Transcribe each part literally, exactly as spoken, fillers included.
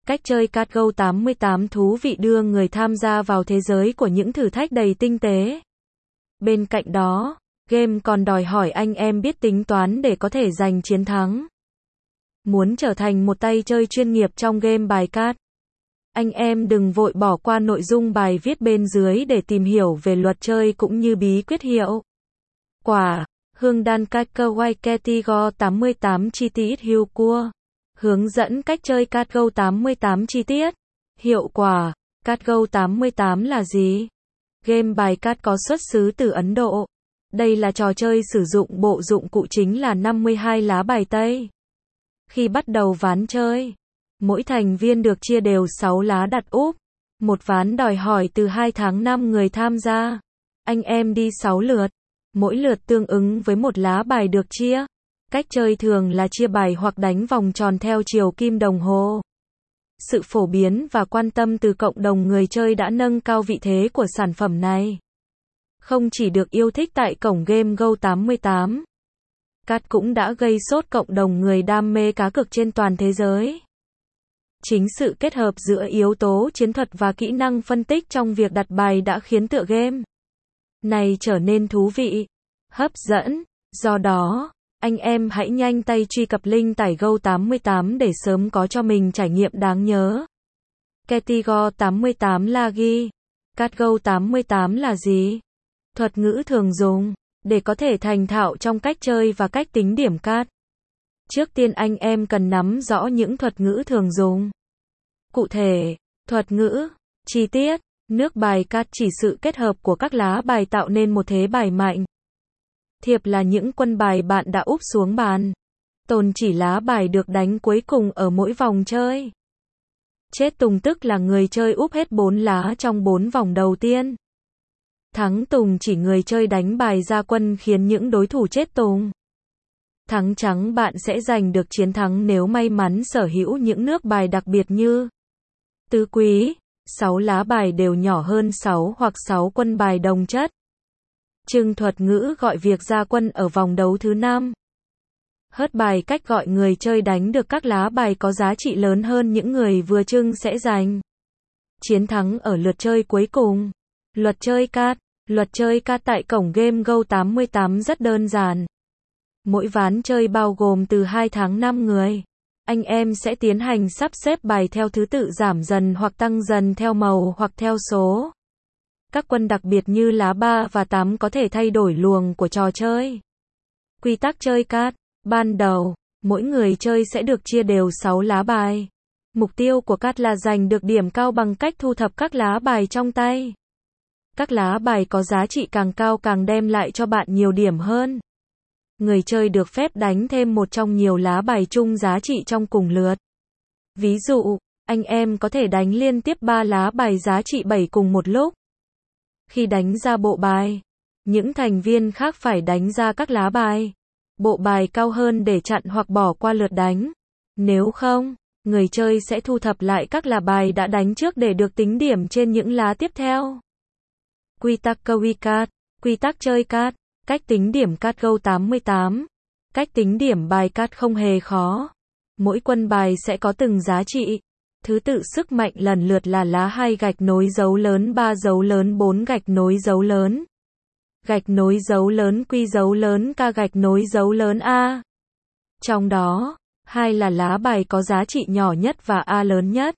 Cách chơi card Go tám mươi tám thú vị đưa người tham gia vào thế giới của những thử thách đầy tinh tế. Bên cạnh đó, game còn đòi hỏi anh em biết tính toán để có thể giành chiến thắng. Muốn trở thành một tay chơi chuyên nghiệp trong game bài card, anh em đừng vội bỏ qua nội dung bài viết bên dưới để tìm hiểu về luật chơi cũng như bí quyết hiệu quả. Hương đan cách cơ quay Ketigo tám mươi tám chi tiết hiệu cua. Hướng dẫn cách chơi card Go tám mươi tám chi tiết. Hiệu quả. Card Go tám mươi tám là gì? Game bài card có xuất xứ từ Ấn Độ. Đây là trò chơi sử dụng bộ dụng cụ chính là năm mươi hai lá bài tây. Khi bắt đầu ván chơi, mỗi thành viên được chia đều sáu lá đặt úp. Một ván đòi hỏi từ hai tháng năm người tham gia. Anh em đi sáu lượt. Mỗi lượt tương ứng với một lá bài được chia. Cách chơi thường là chia bài hoặc đánh vòng tròn theo chiều kim đồng hồ. Sự phổ biến và quan tâm từ cộng đồng người chơi đã nâng cao vị thế của sản phẩm này. Không chỉ được yêu thích tại cổng game Go tám mươi tám, card cũng đã gây sốt cộng đồng người đam mê cá cược trên toàn thế giới. Chính sự kết hợp giữa yếu tố chiến thuật và kỹ năng phân tích trong việc đặt bài đã khiến tựa game này trở nên thú vị, hấp dẫn. Do đó, anh em hãy nhanh tay truy cập link tải Go tám mươi tám để sớm có cho mình trải nghiệm đáng nhớ. Ketigo tám mươi tám là ghi. Card Go tám mươi tám là gì? Thuật ngữ thường dùng để có thể thành thạo trong cách chơi và cách tính điểm card. Trước tiên anh em cần nắm rõ những thuật ngữ thường dùng. Cụ thể, thuật ngữ, chi tiết, nước bài card chỉ sự kết hợp của các lá bài tạo nên một thế bài mạnh. Thiệp là những quân bài bạn đã úp xuống bàn. Tồn chỉ lá bài được đánh cuối cùng ở mỗi vòng chơi. Chết tùng tức là người chơi úp hết bốn lá trong bốn vòng đầu tiên. Thắng tùng chỉ người chơi đánh bài ra quân khiến những đối thủ chết tùng. Thắng trắng bạn sẽ giành được chiến thắng nếu may mắn sở hữu những nước bài đặc biệt như tứ quý, sáu lá bài đều nhỏ hơn sáu hoặc sáu quân bài đồng chất. Trưng thuật ngữ gọi việc ra quân ở vòng đấu thứ năm. Hớt bài cách gọi người chơi đánh được các lá bài có giá trị lớn hơn những người vừa trưng sẽ giành chiến thắng ở lượt chơi cuối cùng. Luật chơi card. Luật chơi card tại cổng game Go tám mươi tám rất đơn giản. Mỗi ván chơi bao gồm từ hai tháng năm người. Anh em sẽ tiến hành sắp xếp bài theo thứ tự giảm dần hoặc tăng dần theo màu hoặc theo số. Các quân đặc biệt như lá ba và tám có thể thay đổi luồng của trò chơi. Quy tắc chơi card. Ban đầu, mỗi người chơi sẽ được chia đều sáu lá bài. Mục tiêu của card là giành được điểm cao bằng cách thu thập các lá bài trong tay. Các lá bài có giá trị càng cao càng đem lại cho bạn nhiều điểm hơn. Người chơi được phép đánh thêm một trong nhiều lá bài chung giá trị trong cùng lượt. Ví dụ, anh em có thể đánh liên tiếp ba lá bài giá trị bảy cùng một lúc. Khi đánh ra bộ bài, những thành viên khác phải đánh ra các lá bài, bộ bài cao hơn để chặn hoặc bỏ qua lượt đánh. Nếu không, người chơi sẽ thu thập lại các lá bài đã đánh trước để được tính điểm trên những lá tiếp theo. Quy tắc chơi card. Quy tắc chơi card. Cách tính điểm card Go tám mươi tám. Cách tính điểm bài card không hề khó. Mỗi quân bài sẽ có từng giá trị. Thứ tự sức mạnh lần lượt là lá hai gạch nối dấu lớn, ba dấu lớn, bốn gạch nối dấu lớn, gạch nối dấu lớn, Q dấu lớn, K gạch nối dấu lớn A. Trong đó, hai là lá bài có giá trị nhỏ nhất và A lớn nhất.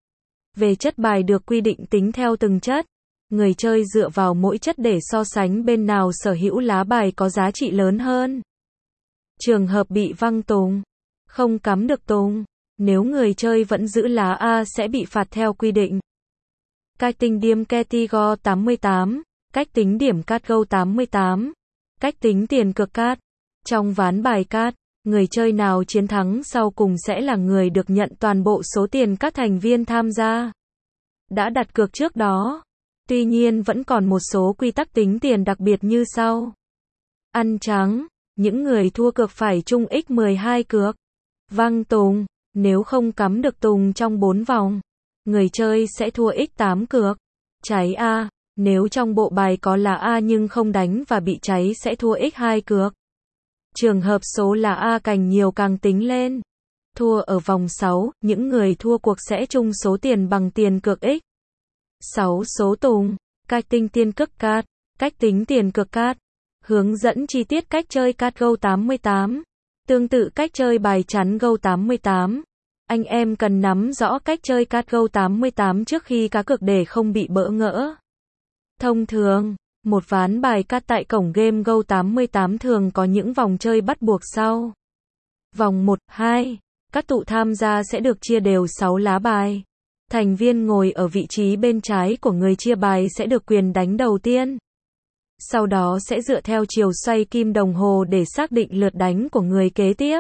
Về chất bài được quy định tính theo từng chất. Người chơi dựa vào mỗi chất để so sánh bên nào sở hữu lá bài có giá trị lớn hơn. Trường hợp bị văng tùng, không cắm được tùng, nếu người chơi vẫn giữ lá A sẽ bị phạt theo quy định. Cách tính điểm Ketigo tám mươi tám. Cách tính điểm card Go tám mươi tám. Cách tính tiền cược card. Trong ván bài card, người chơi nào chiến thắng sau cùng sẽ là người được nhận toàn bộ số tiền các thành viên tham gia đã đặt cược trước đó. Tuy nhiên vẫn còn một số quy tắc tính tiền đặc biệt như sau. Ăn trắng, những người thua cược phải chung x mười hai cược. Văng tùng, nếu không cắm được tùng trong bốn vòng, người chơi sẽ thua x tám cược. Cháy A, nếu trong bộ bài có là A nhưng không đánh và bị cháy sẽ thua x hai cược. Trường hợp số là A càng nhiều càng tính lên. Thua ở vòng sáu, những người thua cuộc sẽ chung số tiền bằng tiền cược x. sáu số tùng. Cách tính tiền cược card. Cách tính tiền cược card. Hướng dẫn chi tiết cách chơi card Go tám mươi tám. Tương tự cách chơi bài chắn Go tám mươi tám. Anh em cần nắm rõ cách chơi card Go tám mươi tám trước khi cá cược để không bị bỡ ngỡ. Thông thường, một ván bài card tại cổng game Go tám mươi tám thường có những vòng chơi bắt buộc sau. Vòng một, hai. Các tụ tham gia sẽ được chia đều sáu lá bài. Thành viên ngồi ở vị trí bên trái của người chia bài sẽ được quyền đánh đầu tiên. Sau đó sẽ dựa theo chiều xoay kim đồng hồ để xác định lượt đánh của người kế tiếp.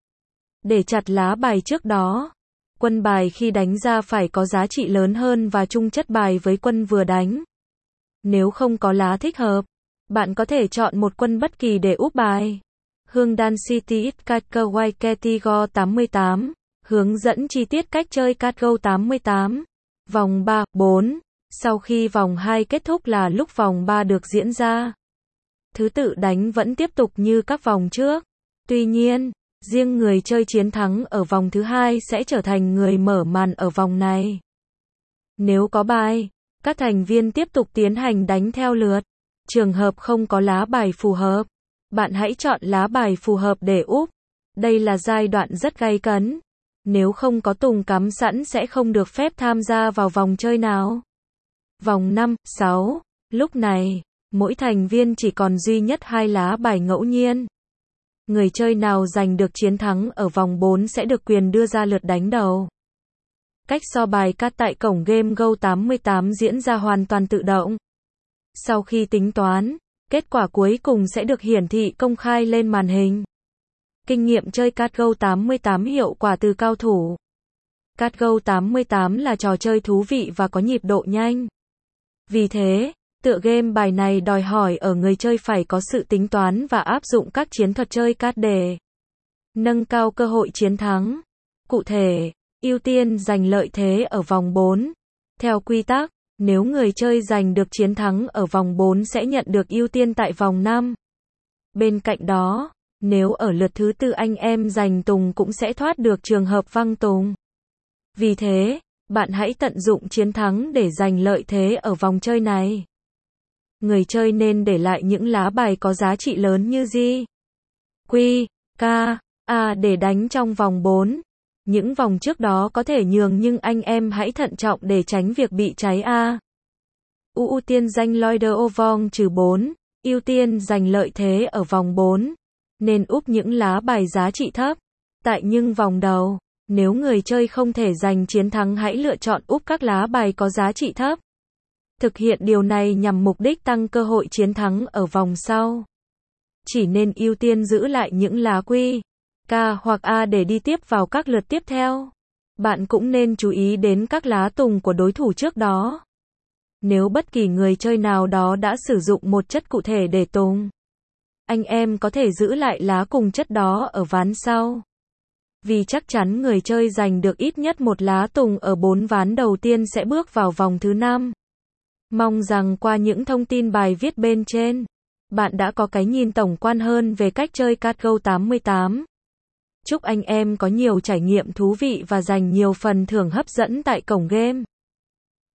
Để chặt lá bài trước đó, quân bài khi đánh ra phải có giá trị lớn hơn và chung chất bài với quân vừa đánh. Nếu không có lá thích hợp, bạn có thể chọn một quân bất kỳ để úp bài. Hương Đan City It Kaker Waiketi Go tám mươi tám. Hướng dẫn chi tiết cách chơi card Go tám mươi tám. Vòng ba, bốn. Sau khi vòng hai kết thúc là lúc vòng ba được diễn ra. Thứ tự đánh vẫn tiếp tục như các vòng trước. Tuy nhiên, riêng người chơi chiến thắng ở vòng thứ hai sẽ trở thành người mở màn ở vòng này. Nếu có bài, các thành viên tiếp tục tiến hành đánh theo lượt. Trường hợp không có lá bài phù hợp, bạn hãy chọn lá bài phù hợp để úp. Đây là giai đoạn rất gay cấn. Nếu không có tùng cắm sẵn sẽ không được phép tham gia vào vòng chơi nào. Vòng năm, sáu. Lúc này, mỗi thành viên chỉ còn duy nhất hai lá bài ngẫu nhiên. Người chơi nào giành được chiến thắng ở vòng bốn sẽ được quyền đưa ra lượt đánh đầu. Cách so bài card tại cổng game Go tám mươi tám diễn ra hoàn toàn tự động. Sau khi tính toán, kết quả cuối cùng sẽ được hiển thị công khai lên màn hình. Kinh nghiệm chơi card Go tám mươi tám hiệu quả từ cao thủ. Card Go tám mươi tám là trò chơi thú vị và có nhịp độ nhanh. Vì thế, tựa game bài này đòi hỏi ở người chơi phải có sự tính toán và áp dụng các chiến thuật chơi card để nâng cao cơ hội chiến thắng. Cụ thể, ưu tiên giành lợi thế ở vòng bốn. Theo quy tắc, nếu người chơi giành được chiến thắng ở vòng bốn sẽ nhận được ưu tiên tại vòng năm. Bên cạnh đó, nếu ở lượt thứ tư anh em giành tùng cũng sẽ thoát được trường hợp văng tùng. Vì thế, bạn hãy tận dụng chiến thắng để giành lợi thế ở vòng chơi này. Người chơi nên để lại những lá bài có giá trị lớn như G, Q, K, A để đánh trong vòng bốn. Những vòng trước đó có thể nhường nhưng anh em hãy thận trọng để tránh việc bị cháy A. Ưu tiên giành Loider ô vòng trừ bốn, ưu tiên giành lợi thế ở vòng bốn. Nên úp những lá bài giá trị thấp. Tại những vòng đầu, nếu người chơi không thể giành chiến thắng hãy lựa chọn úp các lá bài có giá trị thấp. Thực hiện điều này nhằm mục đích tăng cơ hội chiến thắng ở vòng sau. Chỉ nên ưu tiên giữ lại những lá Q, K hoặc A để đi tiếp vào các lượt tiếp theo. Bạn cũng nên chú ý đến các lá tùng của đối thủ trước đó. Nếu bất kỳ người chơi nào đó đã sử dụng một chất cụ thể để tùng, anh em có thể giữ lại lá cùng chất đó ở ván sau. Vì chắc chắn người chơi giành được ít nhất một lá tùng ở bốn ván đầu tiên sẽ bước vào vòng thứ năm. Mong rằng qua những thông tin bài viết bên trên, bạn đã có cái nhìn tổng quan hơn về cách chơi card Go tám mươi tám. Chúc anh em có nhiều trải nghiệm thú vị và giành nhiều phần thưởng hấp dẫn tại cổng game.